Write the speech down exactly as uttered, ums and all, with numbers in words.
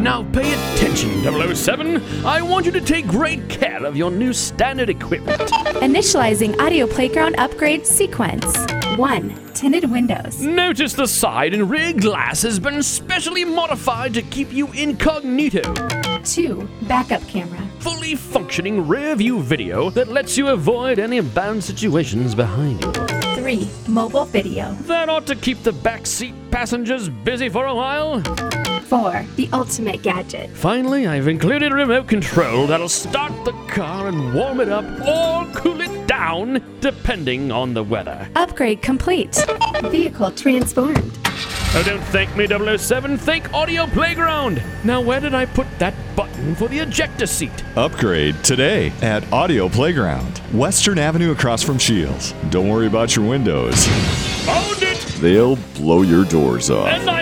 Now pay attention, double oh seven. I want you to take great care of your new standard equipment. Initializing Audio Playground upgrade sequence. one. Tinted windows. Notice the side and rear glass has been specially modified to keep you incognito. two. Backup camera. Fully functioning rear view video that lets you avoid any bad situations behind you. three. Mobile video. That ought to keep the backseat passengers busy for a while. four. The ultimate gadget. Finally, I've included a remote control that'll start the car and warm it up or cool it down, depending on the weather. Upgrade complete. Vehicle transformed. Oh, don't thank me, double oh seven. Thank Audio Playground. Now, where did I put that button for the ejector seat? Upgrade today at Audio Playground, Western Avenue across from Shields. Don't worry about your windows. Found it! They'll blow your doors off. And